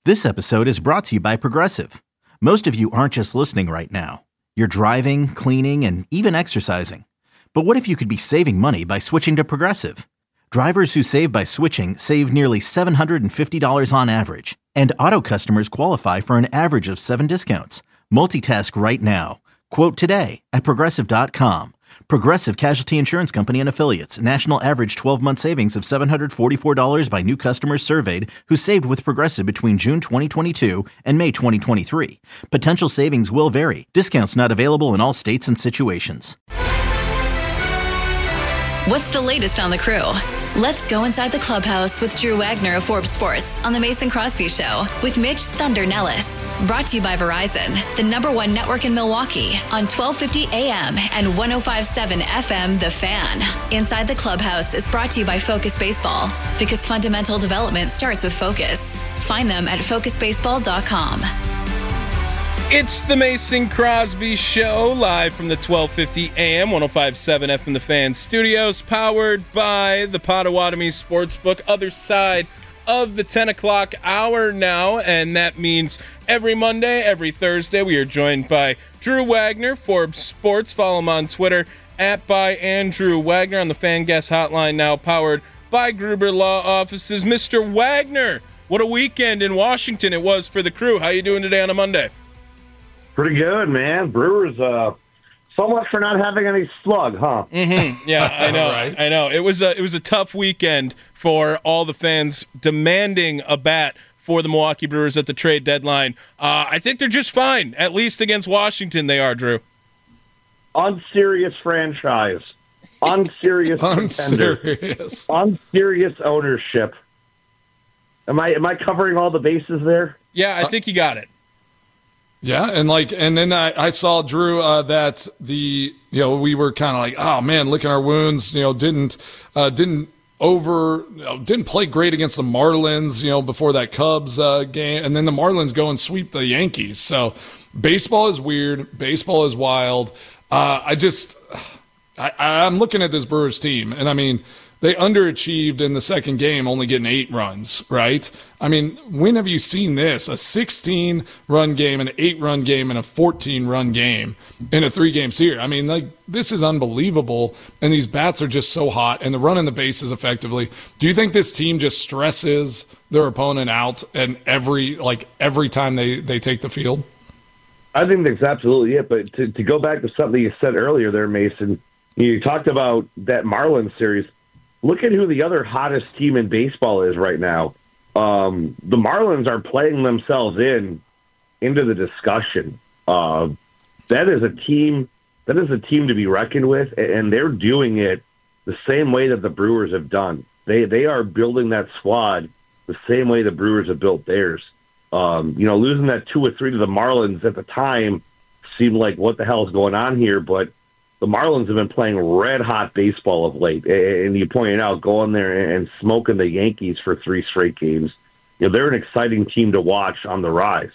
This episode is brought to you by Progressive. Most of you aren't just listening right now. You're driving, cleaning, and even exercising. But what if you could be saving money by switching to Progressive? Drivers who save by switching save nearly $750 on average. And auto customers qualify for an average of 7 discounts. Multitask right now. Quote today at Progressive.com. Progressive Casualty Insurance Company and Affiliates. National average 12-month savings of $744 by new customers surveyed who saved with Progressive between June 2022 and May 2023. Potential savings will vary. Discounts not available in all states and situations. What's the latest on the crew? Let's go inside the clubhouse with Drew Wagner of Forbes Sports on The Mason Crosby Show with Mitch Thunder Nellis. Brought to you by Verizon, the #1 network in Milwaukee on 1250 AM and 105.7 FM The Fan. Inside the clubhouse is brought to you by Focus Baseball, because fundamental development starts with focus. Find them at focusbaseball.com. It's the Mason Crosby Show, live from the 1250 AM, 105.7 FM The Fan studios, powered by the Potawatomi Sportsbook, other side of the 10 o'clock hour now, and that means every Monday, every Thursday, we are joined by Drew Wagner, Forbes Sports. Follow him on Twitter, @ByAndrewWagner, on the Fan Guest Hotline, now powered by Gruber Law Offices. Mr. Wagner, what a weekend in Washington it was for the crew. How you doing today on a Monday? Pretty good, man. Brewers, so much for not having any slug, huh? Mm-hmm. Yeah, I know. Right. I know. It was a tough weekend for all the fans demanding a bat for the Milwaukee Brewers at the trade deadline. I think they're just fine, at least against Washington. They are, Drew. Unserious franchise, unserious contender, unserious ownership. Am I covering all the bases there? Yeah, I think you got it. Yeah, and then I saw, Drew, that we were kind of like, oh man, licking our wounds. Didn't play great against the Marlins. Before that Cubs game, and then the Marlins go and sweep the Yankees. So baseball is weird. Baseball is wild. I'm looking at this Brewers team, and I mean, they underachieved in the second game, only getting 8 runs, right? I mean, when have you seen this? A 16-run game, an 8-run game, and a 14-run game in a 3-game series. I mean, this is unbelievable, and these bats are just so hot, and they're running the bases effectively. Do you think this team just stresses their opponent out and every time they take the field? I think that's absolutely it, but to go back to something you said earlier there, Mason, you talked about that Marlins series. Look at who the other hottest team in baseball is right now. The Marlins are playing themselves into the discussion. That is a team to be reckoned with, and they're doing it the same way that the Brewers have done. They are building that squad the same way the Brewers have built theirs. Losing that 2-3 to the Marlins at the time seemed like, what the hell is going on here? But the Marlins have been playing red-hot baseball of late, and you pointed out going there and smoking the Yankees for 3 straight games. They're an exciting team to watch on the rise.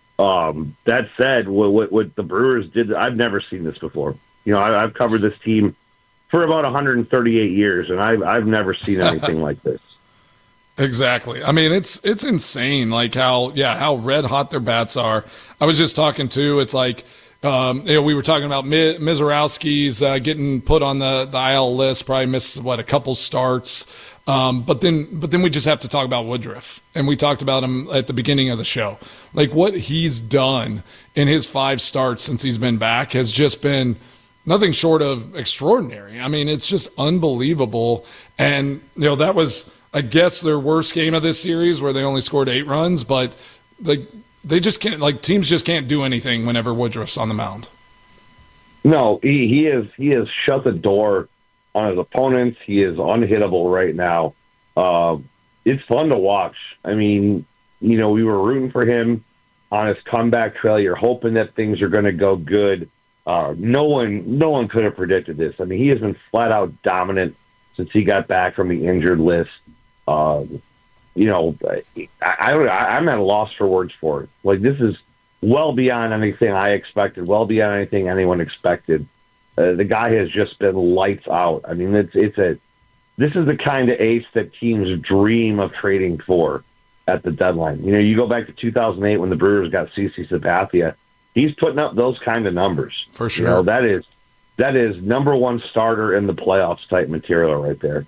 That said, what the Brewers did, I've never seen this before. I've covered this team for about 138 years, and I've never seen anything like this. Exactly. I mean, it's insane, like how red-hot their bats are. I was just talking to, it's like, we were talking about Mizorowski's getting put on the IL list, probably missed a couple starts, but then we just have to talk about Woodruff, and we talked about him at the beginning of the show. Like, what he's done in his 5 starts since he's been back has just been nothing short of extraordinary. I mean, it's just unbelievable, and that was, I guess, their worst game of this series where they only scored 8 runs, but they just can't, teams just can't do anything whenever Woodruff's on the mound. No, he has shut the door on his opponents. He is unhittable right now. It's fun to watch. I mean, we were rooting for him on his comeback trail. You're hoping that things are going to go good. No one could have predicted this. I mean, he has been flat out dominant since he got back from the injured list. I'm at a loss for words for it. Like, this is well beyond anything I expected, well beyond anything anyone expected. The guy has just been lights out. I mean, this is the kind of ace that teams dream of trading for. at the deadline. You know, you go back to 2008 when the Brewers got CC Sabathia. He's putting up those kind of numbers. For sure. You know, that is number one starter in the playoffs type material right there.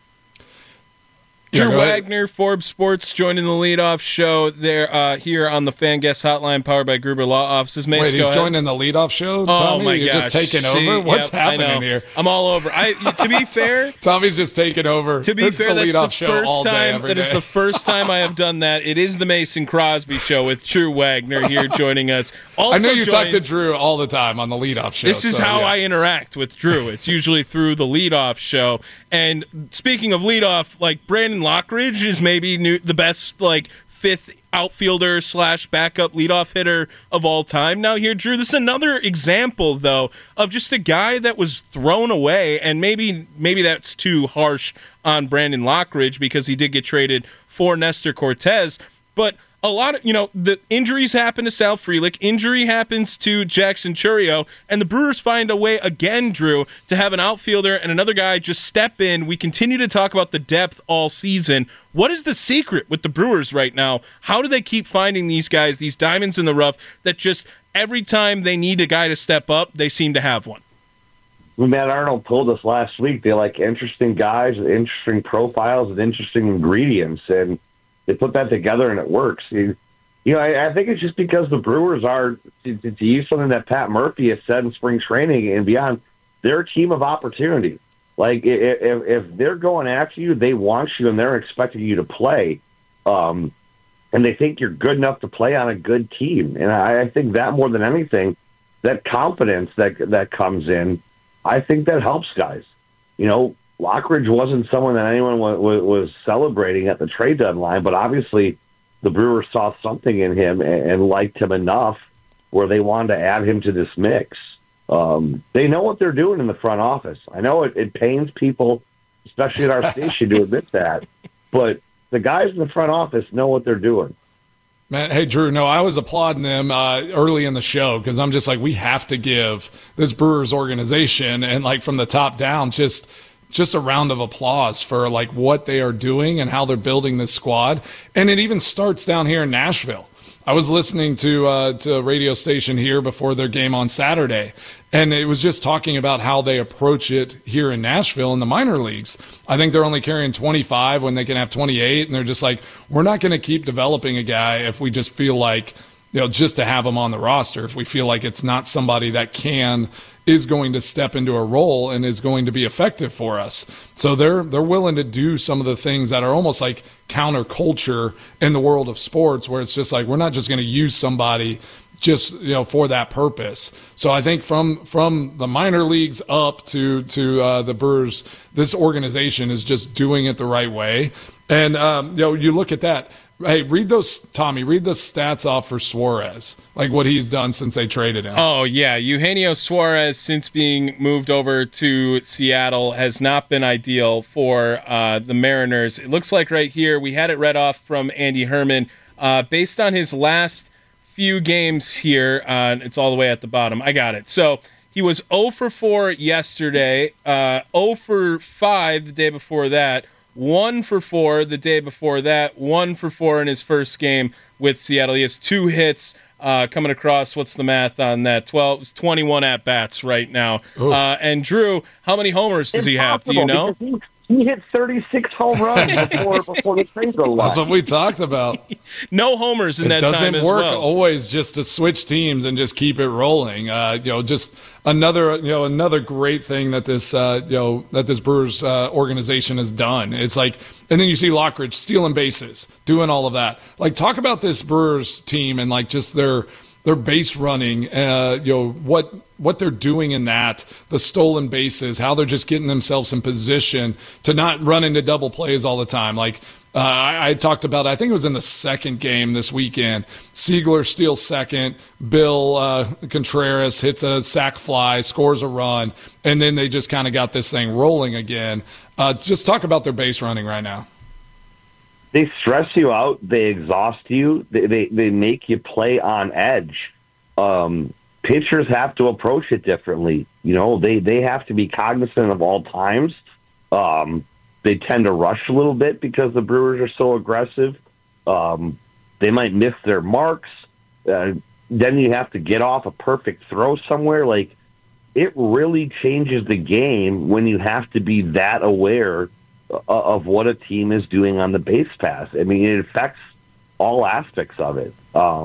Drew Wagner, Forbes Sports, joining the leadoff show there here on the Fan Guest Hotline, powered by Gruber Law Offices. Wait, he's joining the leadoff show, Tommy? Oh, my You're gosh. just taking over? What's happening here? I'm all over. To be fair, Tommy's just taking over. To be fair, the that's the first time. That is the first time I have done that. It is the Mason Crosby Show with Drew Wagner here joining us. Also I know you talk to Drew all the time on the leadoff show. This is how I interact with Drew. It's usually through the leadoff show. And speaking of leadoff, like Brandon Lockridge is maybe the best fifth outfielder / backup leadoff hitter of all time now here, Drew. This is another example, though, of just a guy that was thrown away, and maybe that's too harsh on Brandon Lockridge because he did get traded for Nestor Cortez, but a lot of, the injuries happen to Sal Frelick, injury happens to Jackson Chourio, and the Brewers find a way again, Drew, to have an outfielder and another guy just step in. We continue to talk about the depth all season. What is the secret with the Brewers right now? How do they keep finding these guys, these diamonds in the rough, that just every time they need a guy to step up, they seem to have one? Matt Arnold told us last week they like interesting guys, interesting profiles, and interesting ingredients, and they put that together and it works. I think it's just because the Brewers are, to use something that Pat Murphy has said in spring training and beyond, they're a team of opportunity. Like, if they're going after you, they want you and they're expecting you to play. And they think you're good enough to play on a good team. And I think that more than anything, that confidence that comes in, I think that helps guys. Lockridge wasn't someone that anyone was celebrating at the trade deadline, but obviously the Brewers saw something in him and liked him enough where they wanted to add him to this mix. They know what they're doing in the front office. I know it pains people, especially at our station, to admit that, but the guys in the front office know what they're doing. Man, hey, Drew, no, I was applauding them early in the show because I'm just like, we have to give this Brewers organization and from the top down just a round of applause for what they are doing and how they're building this squad. And it even starts down here in Nashville. I was listening to a radio station here before their game on Saturday, and it was just talking about how they approach it here in Nashville in the minor leagues. I think they're only carrying 25 when they can have 28, and they're just like, we're not going to keep developing a guy if we just feel like, just to have him on the roster, if we feel like it's not somebody that is going to step into a role and is going to be effective for us. So they're willing to do some of the things that are almost like counterculture in the world of sports, where it's just like, we're not just going to use somebody just for that purpose. So I think from the minor leagues up to the Brewers, this organization is just doing it the right way. And you look at that. Hey, Tommy, read the stats off for Suarez, what he's done since they traded him. Oh, yeah. Eugenio Suarez, since being moved over to Seattle, has not been ideal for the Mariners. It looks like right here, we had it read off from Andy Herman. Based on his last few games here, it's all the way at the bottom. I got it. So he was 0 for 4 yesterday, 0 for 5 the day before that, 1 for 4 the day before that, 1 for 4 in his first game with Seattle. He has 2 hits coming across. What's the math on that? 21 at-bats right now. And Drew, how many homers does he have? Do you know? He hit 36 home runs before the trade deadline. That's what we talked about. No homers in that time as well. It doesn't work always just to switch teams and just keep it rolling. Just another great thing that this Brewers organization has done. It's and then you see Lockridge stealing bases, doing all of that. Talk about this Brewers team and just their base running. What they're doing in that, the stolen bases, how they're just getting themselves in position to not run into double plays all the time. I talked about, I think it was in the second game this weekend, Siegler steals second, Bill Contreras hits a sac fly, scores a run, and then they just kind of got this thing rolling again. Just talk about their base running right now. They stress you out. They exhaust you. They make you play on edge. Pitchers have to approach it differently. They have to be cognizant of all times. They tend to rush a little bit because the Brewers are so aggressive. They might miss their marks. Then you have to get off a perfect throw somewhere. Like, it really changes the game when you have to be that aware of what a team is doing on the base pass. I mean, it affects all aspects of it.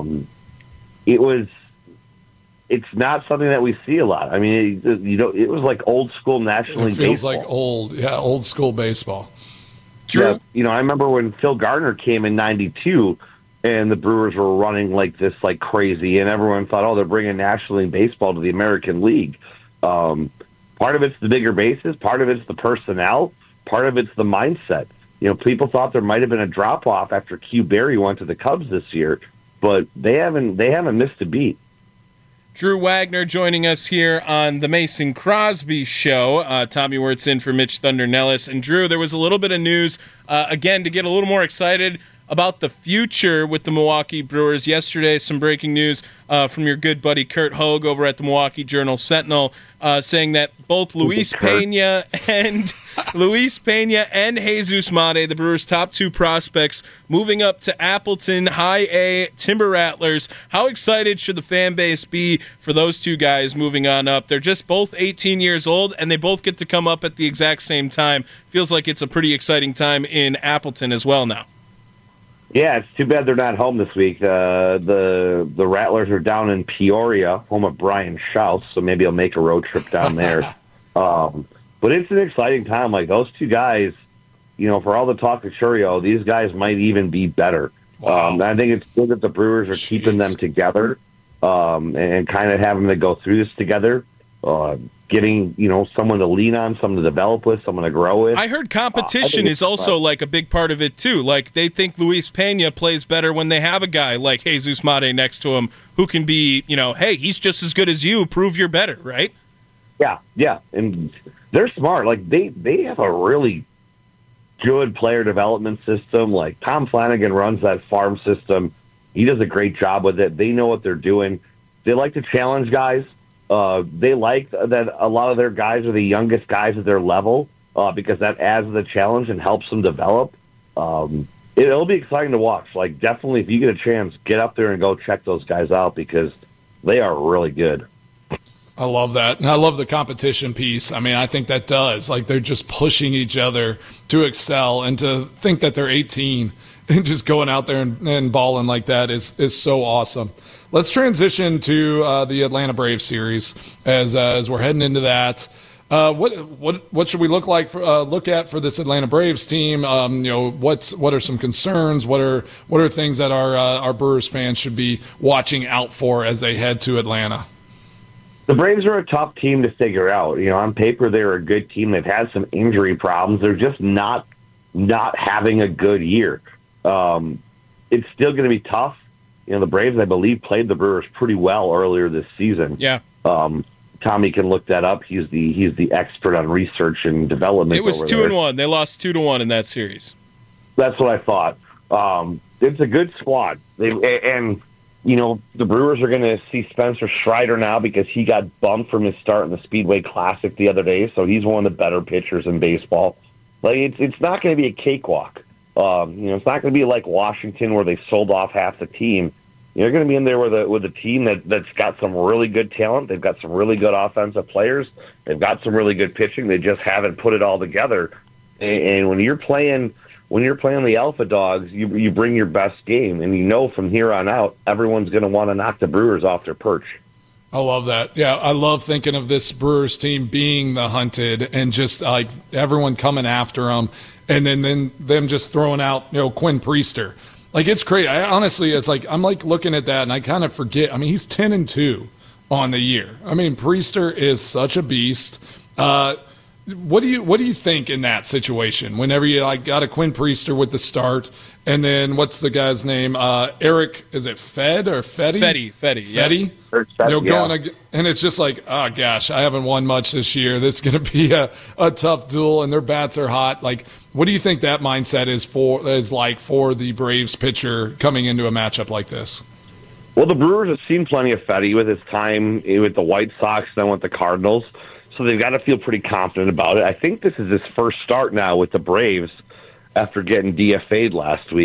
It's not something that we see a lot. I mean, it was like old school National League baseball. It feels like old school baseball. True. Yeah, I remember when Phil Gardner came in '92, and the Brewers were running like this, like crazy, and everyone thought, oh, they're bringing National League baseball to the American League. Part of it's the bigger bases, part of it's the personnel, part of it's the mindset. People thought there might have been a drop off after Q Berry went to the Cubs this year, but they haven't missed a beat. Drew Wagner joining us here on the Mason Crosby Show. Tommy Wirtz in for Mitch Thunder Nellis. And Drew, there was a little bit of news, again, to get a little more excited about the future with the Milwaukee Brewers. Yesterday, some breaking news from your good buddy Kurt Hogue over at the Milwaukee Journal-Sentinel, saying that both Luis Pena and Jesus Mate, the Brewers' top two prospects, moving up to Appleton High A Timber Rattlers. How excited should the fan base be for those two guys moving on up? They're just both 18 years old, and they both get to come up at the exact same time. Feels like it's a pretty exciting time in Appleton as well now. Yeah, it's too bad they're not home this week. The Rattlers are down in Peoria, home of Brian Schaus, so maybe I'll make a road trip down there. But it's an exciting time. Like, those two guys, for all the talk of Churio, these guys might even be better. Wow. I think it's good that the Brewers are keeping them together and kind of having them go through this together. Getting, someone to lean on, someone to develop with, someone to grow with. I heard competition is also like a big part of it too. Like, they think Luis Pena plays better when they have a guy like Jesus Mate next to him who can be, hey, he's just as good as you. Prove you're better, right? Yeah. And they're smart. Like, they have a really good player development system. Like, Tom Flanagan runs that farm system. He does a great job with it. They know what they're doing. They like to challenge guys. They like that a lot of their guys are the youngest guys at their level because that adds to the challenge and helps them develop. It'll be exciting to watch. Like, definitely, if you get a chance, get up there and go check those guys out because they are really good. I love that. And I love the competition piece. I mean, I think that does. Like, they're just pushing each other to excel, and to think that they're 18 and just going out there and balling like that is so awesome. Let's transition to the Atlanta Braves series as we're heading into that. What should we look at for this Atlanta Braves team? What are some concerns? What are things that our Brewers fans should be watching out for as they head to Atlanta? The Braves are a tough team to figure out. On paper, they're a good team. They've had some injury problems. They're just not having a good year. It's still going to be tough. The Braves, I believe, played the Brewers pretty well earlier this season. Yeah. Tommy can look that up. He's the expert on research and development. It was 2-1. They lost 2-1 in that series. That's what I thought. It's a good squad. The Brewers are going to see Spencer Strider now because he got bumped from his start in the Speedway Classic the other day. So he's one of the better pitchers in baseball. Like, it's not going to be a cakewalk. It's not going to be like Washington where they sold off half the team. You're going to be in there with a team that's got some really good talent. They've got some really good offensive players. They've got some really good pitching. They just haven't put it all together. And when you're playing the Alpha Dogs, you bring your best game, and from here on out, everyone's going to want to knock the Brewers off their perch. I love that. Yeah, I love thinking of this Brewers team being the hunted and just like everyone coming after them. And then them just throwing out, Quinn Priester. Like, it's crazy. Honestly, it's like I'm like looking at that and I kind of forget. I mean, he's 10-2 on the year. I mean, Priester is such a beast. What do you think in that situation? Whenever you got a Quinn Priester with the start, and then what's the guy's name? Eric, is it Fed or Fetty? Fetty. Going, and it's just like, oh gosh, I haven't won much this year. This is going to be a tough duel, and their bats are hot. Like, what do you think that mindset is like for the Braves pitcher coming into a matchup like this? Well, the Brewers have seen plenty of Fetty with his time with the White Sox, then with the Cardinals. So they've got to feel pretty confident about it. I think this is his first start now with the Braves after getting DFA'd last week.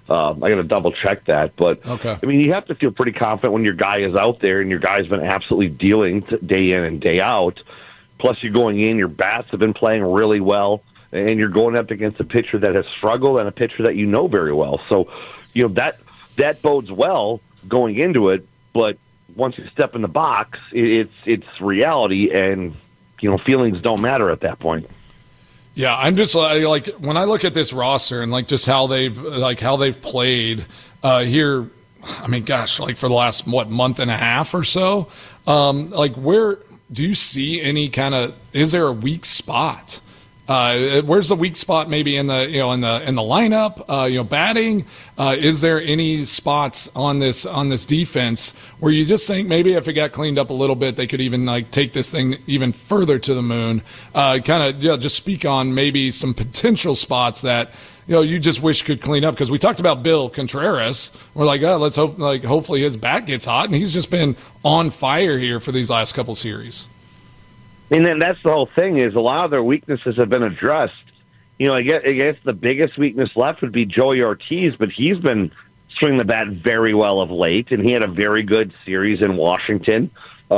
I got to double check that. But, okay. I mean, you have to feel pretty confident when your guy is out there and your guy's been absolutely dealing day in and day out. Plus, you're going in, your bats have been playing really well, and you're going up against a pitcher that has struggled and a pitcher that you know very well. So, that bodes well going into it, but once you step in the box, it's reality, and feelings don't matter at that point. Yeah, I'm just like when I look at this roster and like just how they've played here. I mean, gosh, like for the last month and a half or so. Like, where do you see any kind of? Is there a weak spot? Where's the weak spot? Maybe in the in the lineup, batting. Is there any spots on this defense where you just think maybe if it got cleaned up a little bit, they could even like take this thing even further to the moon? Just speak on maybe some potential spots that you just wish could clean up, because we talked about Bill Contreras. We're like, let's hope hopefully his bat gets hot, and he's just been on fire here for these last couple series. And then that's the whole thing, is a lot of their weaknesses have been addressed. I guess the biggest weakness left would be Joey Ortiz, but he's been swinging the bat very well of late, and he had a very good series in Washington.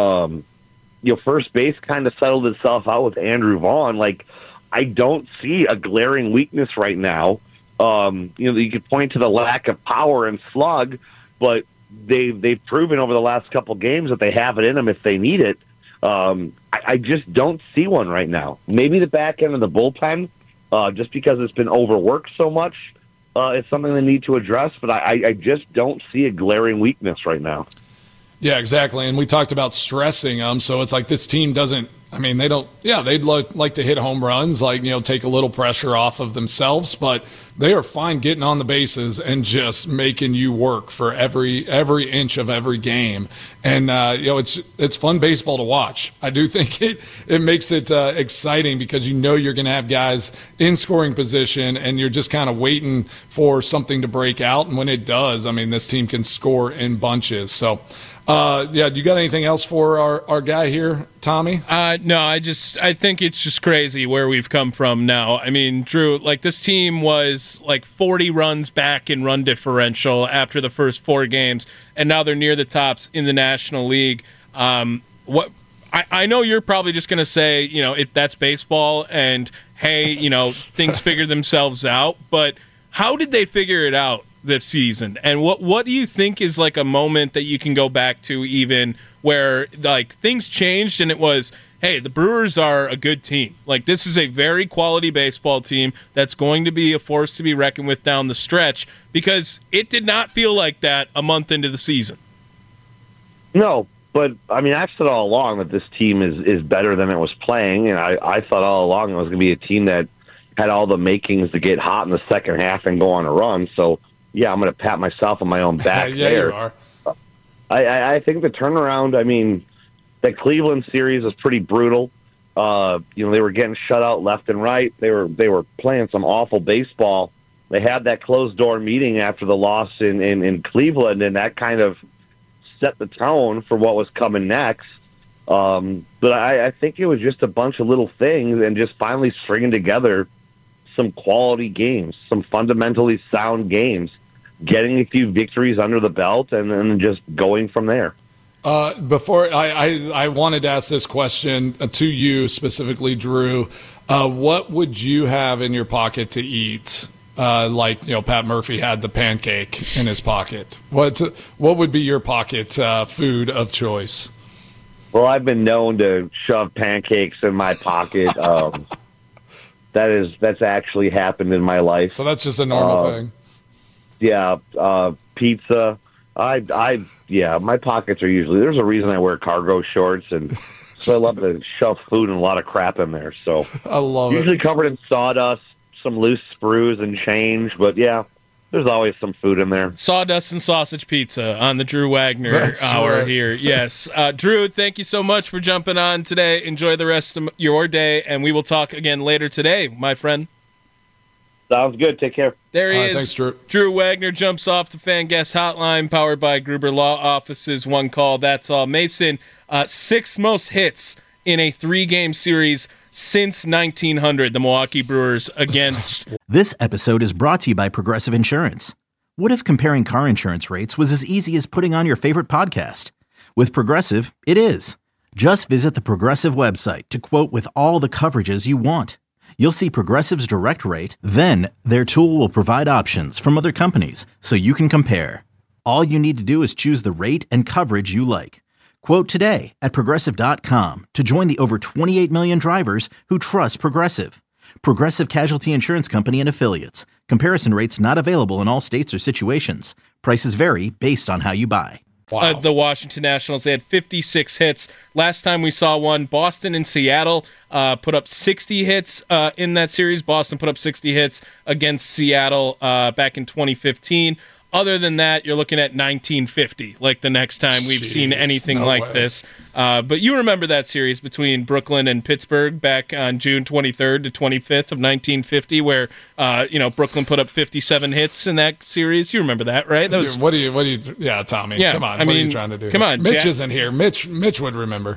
First base kind of settled itself out with Andrew Vaughn. Like, I don't see a glaring weakness right now. You could point to the lack of power and slug, but they've proven over the last couple games that they have it in them if they need it. I just don't see one right now. Maybe the back end of the bullpen, just because it's been overworked so much, is something they need to address. But I just don't see a glaring weakness right now. Yeah, exactly. And we talked about stressing them. So it's like this team doesn't. I mean, they don't. Yeah, they'd like to hit home runs, take a little pressure off of themselves, but they are fine getting on the bases and just making you work for every inch of every game. And it's fun baseball to watch. I do think it makes it exciting, because you're going to have guys in scoring position, and you're just kind of waiting for something to break out. And when it does, I mean, this team can score in bunches. So. You got anything else for our guy here, Tommy? No, I think it's just crazy where we've come from now. I mean, Drew, like, this team was like 40 runs back in run differential after the first 4 games, and now they're near the tops in the National League. I know you're probably just going to say, that's baseball, and hey, things figure themselves out, but how did they figure it out this season? And what do you think is like a moment that you can go back to, even where like things changed and it was, hey, the Brewers are a good team. Like, this is a very quality baseball team that's going to be a force to be reckoned with down the stretch, because it did not feel like that a month into the season. No, but I mean, I've said all along that this team is better than it was playing, and I thought all along it was going to be a team that had all the makings to get hot in the second half and go on a run. So, yeah, I'm going to pat myself on my own back there. You are. I think the turnaround, I mean, the Cleveland series was pretty brutal. They were getting shut out left and right. They were playing some awful baseball. They had that closed-door meeting after the loss in Cleveland, and that kind of set the tone for what was coming next. But I think it was just a bunch of little things and just finally stringing together some quality games, some fundamentally sound games, getting a few victories under the belt, and then just going from there. Before I wanted to ask this question to you specifically, Drew. What would you have in your pocket to eat? Pat Murphy had the pancake in his pocket. What would be your pocket food of choice? Well, I've been known to shove pancakes in my pocket. That's actually happened in my life. So that's just a normal thing. Yeah, pizza. My pockets are usually. There's a reason I wear cargo shorts, and so I love to shove food and a lot of crap in there. So I love usually covered in sawdust, some loose sprues and change. But yeah, there's always some food in there. Sawdust and sausage pizza on the Drew Wagner hour here. Yes, Drew, thank you so much for jumping on today. Enjoy the rest of your day, and we will talk again later today, my friend. Sounds good. Take care. There he is. Thanks, Drew. Drew Wagner jumps off the Fan Guest Hotline, powered by Gruber Law Offices. One call, that's all. Mason, 6 most hits in a 3-game series since 1900. The Milwaukee Brewers against. This episode is brought to you by Progressive Insurance. What if comparing car insurance rates was as easy as putting on your favorite podcast? With Progressive, it is. Just visit the Progressive website to quote with all the coverages you want. You'll see Progressive's direct rate, then their tool will provide options from other companies so you can compare. All you need to do is choose the rate and coverage you like. Quote today at Progressive.com to join the over 28 million drivers who trust Progressive. Progressive Casualty Insurance Company and Affiliates. Comparison rates not available in all states or situations. Prices vary based on how you buy. Wow. The Washington Nationals, they had 56 hits. Last time we saw one, Boston and Seattle put up 60 hits in that series. Boston put up 60 hits against Seattle back in 2015. Other than that, you're looking at 1950, like the next time we've seen anything like this. But you remember that series between Brooklyn and Pittsburgh back on June 23rd to 25th of 1950, where Brooklyn put up 57 hits in that series. You remember that, right? That was What do you? Yeah, Tommy. Yeah, come on. I what mean, are you trying to do? come on, Mitch isn't here. Mitch would remember.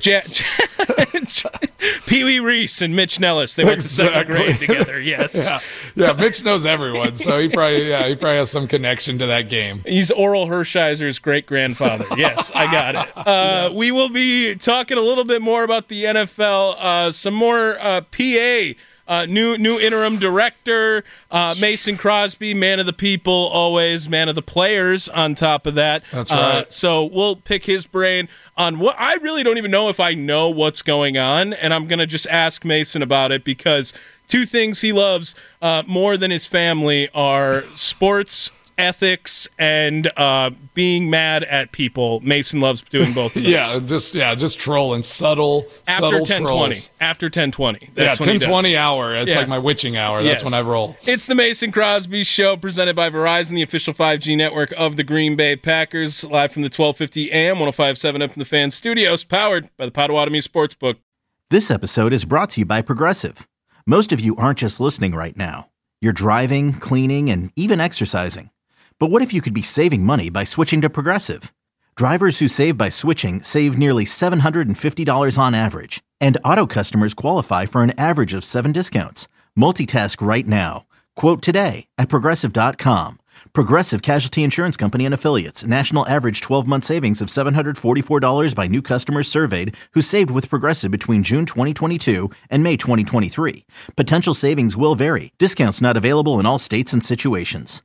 Pee Wee Reese and Mitch Nellis. They went to second grade together. Yes. Yeah. Mitch knows everyone, so he probably has some connection to that game. He's Oral Hershiser's great grandfather. Yes, I got it. Yes. We will be talking a little bit more about the NFL. Some more PA. New interim director, Mason Crosby, man of the people, always man of the players on top of that. That's right. So we'll pick his brain on what I really don't even know if I know what's going on, and I'm going to just ask Mason about it because two things he loves more than his family are sports, ethics, and being mad at people. Mason loves doing both of those. just trolling, subtle trolls. After 10:20. That's 10:20 hour. It's like my witching hour. That's when I roll. It's the Mason Crosby Show, presented by Verizon, the official 5G network of the Green Bay Packers, live from the 1250 AM, 105.7 up in the Fan Studios, powered by the Potawatomi Sportsbook. This episode is brought to you by Progressive. Most of you aren't just listening right now. You're driving, cleaning, and even exercising. But what if you could be saving money by switching to Progressive? Drivers who save by switching save nearly $750 on average, and auto customers qualify for an average of 7 discounts. Multitask right now. Quote today at Progressive.com. Progressive Casualty Insurance Company and Affiliates. National average 12-month savings of $744 by new customers surveyed who saved with Progressive between June 2022 and May 2023. Potential savings will vary. Discounts not available in all states and situations.